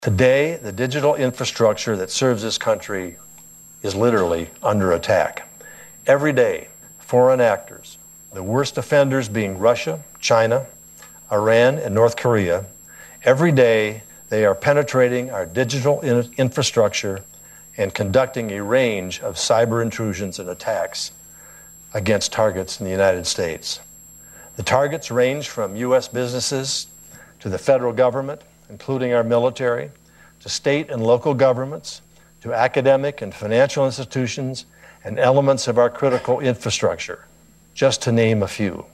Today, the digital infrastructure that serves this country is literally under attack. Every day, foreign actors, the worst offenders being Russia, China, Iran, and North Korea, every day they are penetrating our digital infrastructure and conducting a range of cyber intrusions and attacks against targets in the United States. The targets range from U.S. businesses to the federal government, including our military, to state and local governments, to academic and financial institutions, and elements of our critical infrastructure, just to name a few.